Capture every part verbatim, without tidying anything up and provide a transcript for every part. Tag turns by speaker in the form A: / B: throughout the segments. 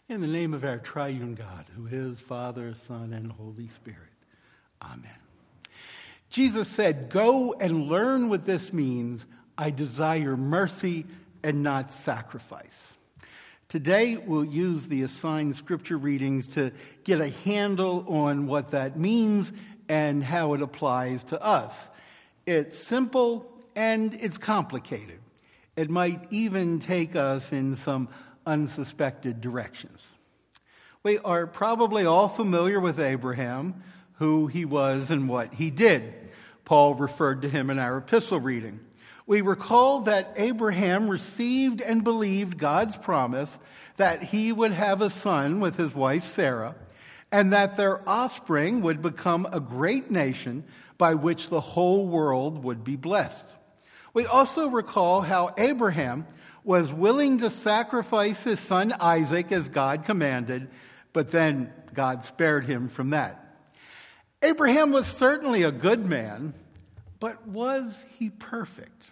A: In the name of our triune God, who is Father, Son, and Holy Spirit. Amen. Jesus said, "Go and learn what this means. I desire mercy and not sacrifice." Today, we'll use the assigned scripture readings to get a handle on what that means and how it applies to us. It's simple and it's complicated. It might even take us in some unsuspected directions. We are probably all familiar with Abraham, who he was and what he did. Paul referred to him in our epistle reading. We recall that Abraham received and believed God's promise that he would have a son with his wife Sarah, and that their offspring would become a great nation by which the whole world would be blessed. We also recall how Abraham was willing to sacrifice his son Isaac as God commanded, but then God spared him from that. Abraham was certainly a good man, but was he perfect?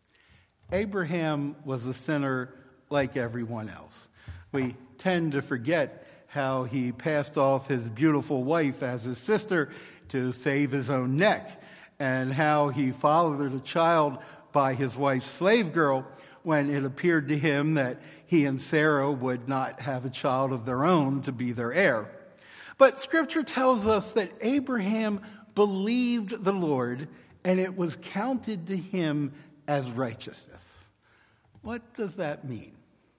A: Abraham was a sinner like everyone else. We tend to forget how he passed off his beautiful wife as his sister to save his own neck, and how he fathered a child by his wife's slave girl when it appeared to him that he and Sarah would not have a child of their own to be their heir. But Scripture tells us that Abraham believed the Lord, and it was counted to him as righteousness. What does that mean?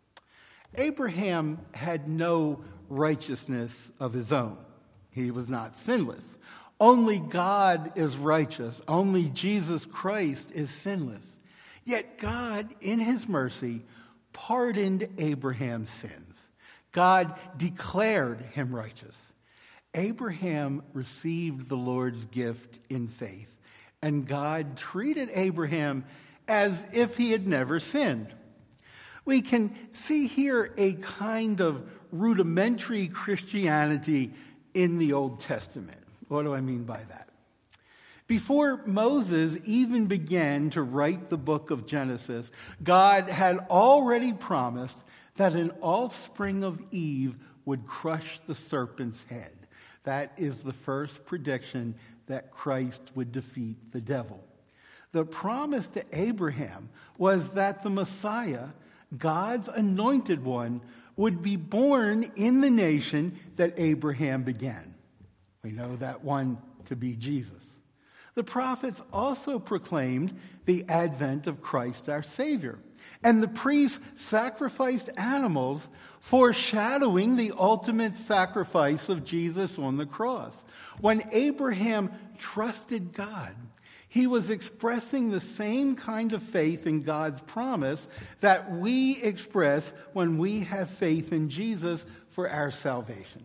A: Abraham had no righteousness of his own. He was not sinless. Only God is righteous. Only Jesus Christ is sinless. Yet God, in his mercy, pardoned Abraham's sins. God declared him righteous. Abraham received the Lord's gift in faith, and God treated Abraham as if he had never sinned. We can see here a kind of rudimentary Christianity in the Old Testament. What do I mean by that? Before Moses even began to write the book of Genesis, God had already promised that an offspring of Eve would crush the serpent's head. That is the first prediction that Christ would defeat the devil. The promise to Abraham was that the Messiah, God's anointed one, would be born in the nation that Abraham began. We know that one to be Jesus. The prophets also proclaimed the advent of Christ our Savior, and the priests sacrificed animals foreshadowing the ultimate sacrifice of Jesus on the cross. When Abraham trusted God, he was expressing the same kind of faith in God's promise that we express when we have faith in Jesus for our salvation.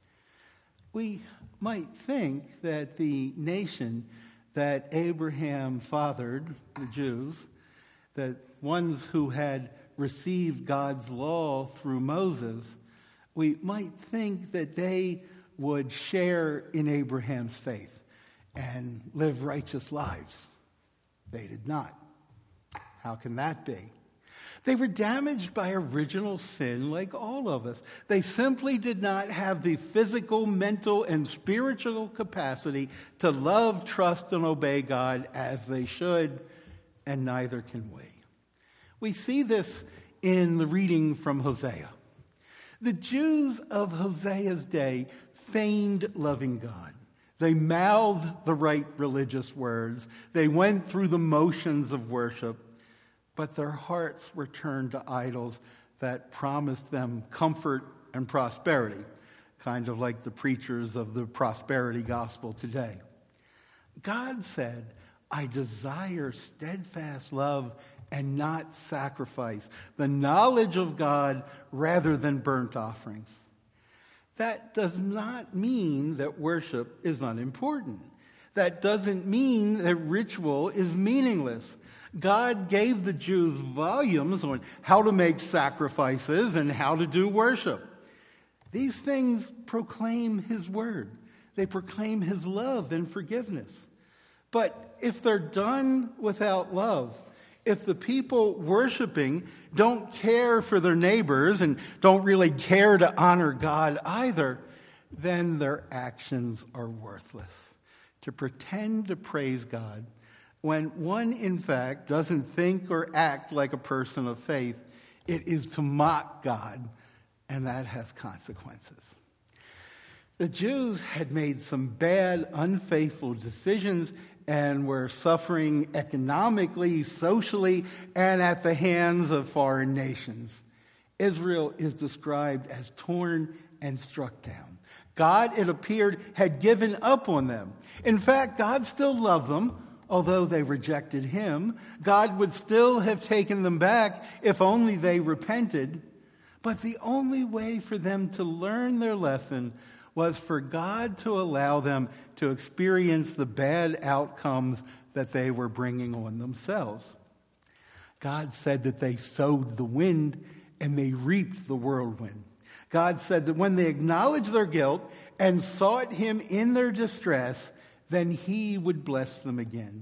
A: We might think that the nation that Abraham fathered, the Jews, that ones who had received God's law through Moses, we might think that they would share in Abraham's faith and live righteous lives. They did not. How can that be? They were damaged by original sin like all of us. They simply did not have the physical, mental, and spiritual capacity to love, trust, and obey God as they should, and neither can we. We see this in the reading from Hosea. The Jews of Hosea's day feigned loving God. They mouthed the right religious words. They went through the motions of worship, but their hearts were turned to idols that promised them comfort and prosperity, kind of like the preachers of the prosperity gospel today. God said, "I desire steadfast love and not sacrifice, the knowledge of God rather than burnt offerings." That does not mean that worship is unimportant. That doesn't mean that ritual is meaningless. God gave the Jews volumes on how to make sacrifices and how to do worship. These things proclaim his word. They proclaim his love and forgiveness. But if they're done without love, if the people worshiping don't care for their neighbors and don't really care to honor God either, then their actions are worthless. To pretend to praise God when one, in fact, doesn't think or act like a person of faith, it is to mock God, and that has consequences. The Jews had made some bad, unfaithful decisions and were suffering economically, socially, and at the hands of foreign nations. Israel is described as torn and struck down. God, it appeared, had given up on them. In fact, God still loved them, although they rejected him. God would still have taken them back if only they repented. But the only way for them to learn their lesson was for God to allow them to experience the bad outcomes that they were bringing on themselves. God said that they sowed the wind and they reaped the whirlwind. God said that when they acknowledged their guilt and sought him in their distress, then he would bless them again.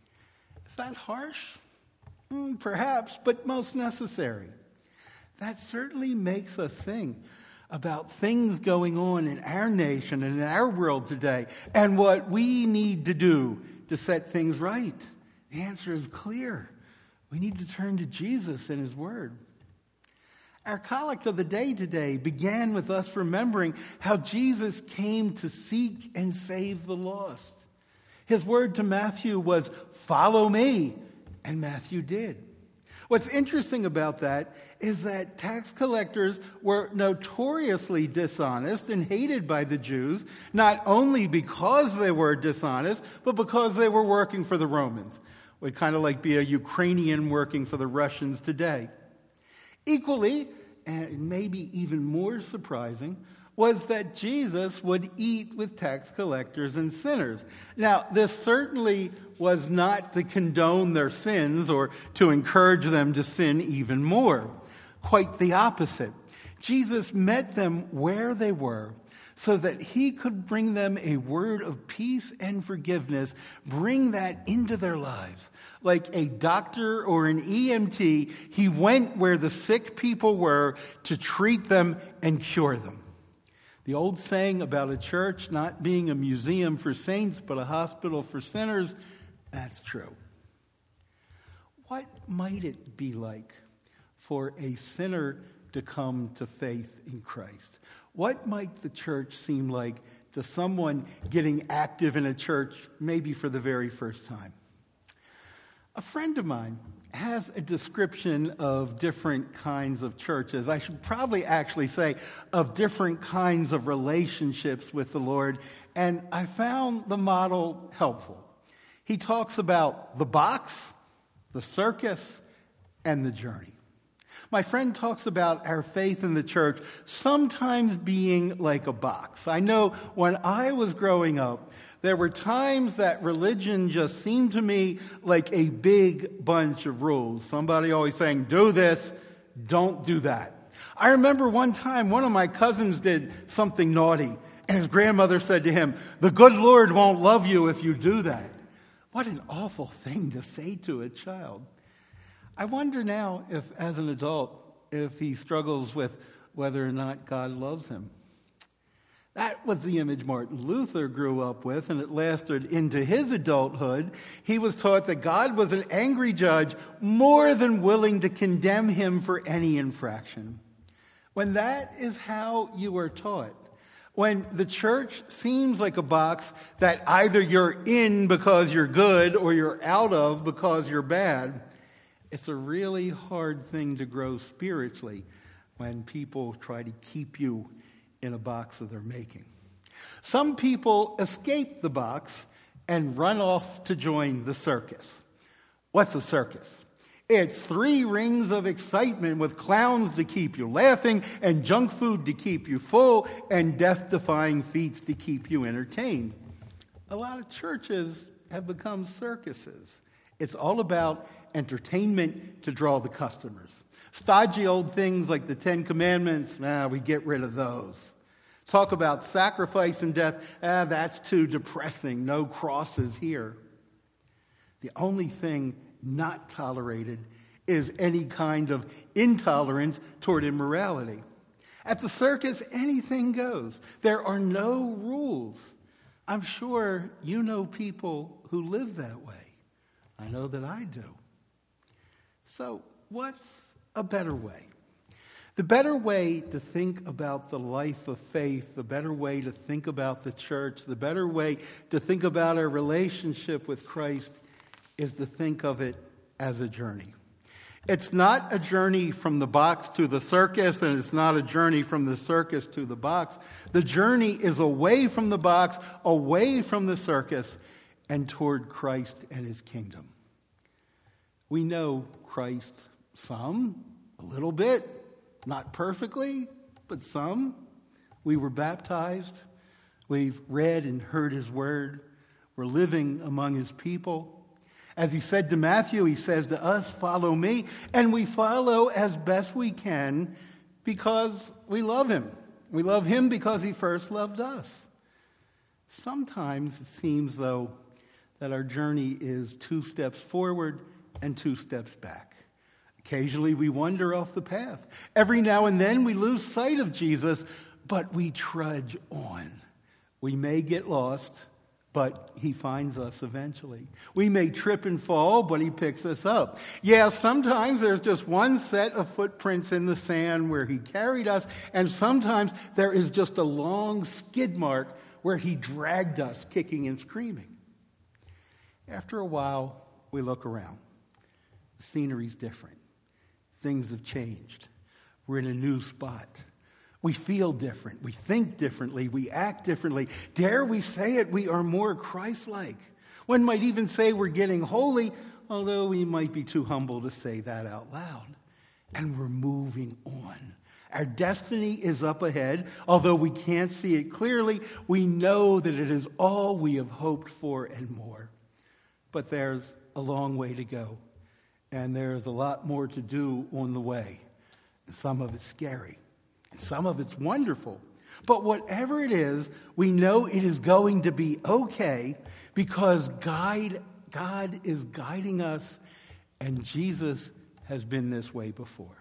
A: Is that harsh? Mm, perhaps, but most necessary. That certainly makes us think about things going on in our nation and in our world today and what we need to do to set things right. The answer is clear. We need to turn to Jesus and his word. Our collect of the day today began with us remembering how Jesus came to seek and save the lost. His word to Matthew was, "Follow me," and Matthew did. What's interesting about that is that tax collectors were notoriously dishonest and hated by the Jews, not only because they were dishonest, but because they were working for the Romans. It would kind of like be a Ukrainian working for the Russians today. Equally, and maybe even more surprising, was that Jesus would eat with tax collectors and sinners. Now, this certainly was not to condone their sins or to encourage them to sin even more. Quite the opposite. Jesus met them where they were so that he could bring them a word of peace and forgiveness, bring that into their lives. Like a doctor or an E M T, he went where the sick people were to treat them and cure them. The old saying about a church not being a museum for saints but a hospital for sinners, that's true. What might it be like for a sinner to come to faith in Christ? What might the church seem like to someone getting active in a church maybe for the very first time? A friend of mine has a description of different kinds of churches. I should probably actually say of different kinds of relationships with the Lord, and I found the model helpful. He talks about the box, the circus, and the journey. My friend talks about our faith in the church sometimes being like a box. I know when I was growing up, there were times that religion just seemed to me like a big bunch of rules. Somebody always saying, do this, don't do that. I remember one time one of my cousins did something naughty, and his grandmother said to him, "The good Lord won't love you if you do that." What an awful thing to say to a child. I wonder now if, as an adult, if he struggles with whether or not God loves him. That was the image Martin Luther grew up with, and it lasted into his adulthood. He was taught that God was an angry judge, more than willing to condemn him for any infraction. When that is how you are taught, when the church seems like a box that either you're in because you're good or you're out of because you're bad, it's a really hard thing to grow spiritually when people try to keep you in a box of their making. Some people escape the box and run off to join the circus. What's a circus? It's three rings of excitement with clowns to keep you laughing and junk food to keep you full and death-defying feats to keep you entertained. A lot of churches have become circuses. It's all about entertainment to draw the customers. Stodgy old things like the Ten Commandments, nah, we get rid of those. Talk about sacrifice and death, ah, that's too depressing. No crosses here. The only thing not tolerated is any kind of intolerance toward immorality. At the circus, anything goes. There are no rules. I'm sure you know people who live that way. I know that I do. So, what's a better way? The better way to think about the life of faith, the better way to think about the church, the better way to think about our relationship with Christ is to think of it as a journey. It's not a journey from the box to the circus, and it's not a journey from the circus to the box. The journey is away from the box, away from the circus, and toward Christ and his kingdom. We know Christ some, a little bit, not perfectly, but some. We were baptized. We've read and heard his word. We're living among his people. As he said to Matthew, he says to us, follow me. And we follow as best we can because we love him. We love him because he first loved us. Sometimes it seems, though, that our journey is two steps forward and two steps back. Occasionally we wander off the path. Every now and then we lose sight of Jesus, but we trudge on. We may get lost, but he finds us eventually. We may trip and fall, but he picks us up. Yeah, sometimes there's just one set of footprints in the sand where he carried us, and sometimes there is just a long skid mark where he dragged us kicking and screaming. After a while, we look around. The scenery's different. Things have changed. We're in a new spot. We feel different. We think differently. We act differently. Dare we say it, we are more Christ-like. One might even say we're getting holy, although we might be too humble to say that out loud. And we're moving on. Our destiny is up ahead. Although we can't see it clearly, we know that it is all we have hoped for and more. But there's a long way to go. And there's a lot more to do on the way. And some of it's scary. And some of it's wonderful. But whatever it is, we know it is going to be okay because God, God is guiding us, and Jesus has been this way before.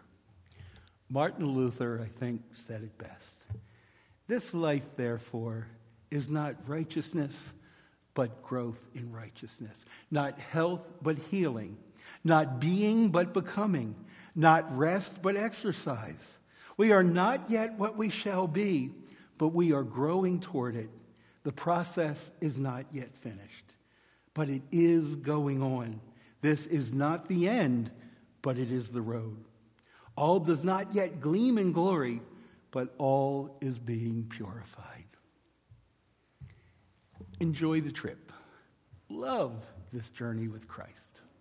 A: Martin Luther, I think, said it best. This life, therefore, is not righteousness, but growth in righteousness. Not health, but healing. Not being, but becoming. Not rest, but exercise. We are not yet what we shall be, but we are growing toward it. The process is not yet finished, but it is going on. This is not the end, but it is the road. All does not yet gleam in glory, but all is being purified. Enjoy the trip. Love this journey with Christ.